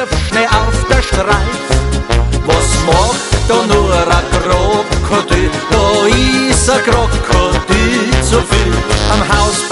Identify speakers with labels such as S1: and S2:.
S1: Schnee auf der Streif. Was macht da nur ein Krokodil? Da ist ein Krokodil zu viel am Haus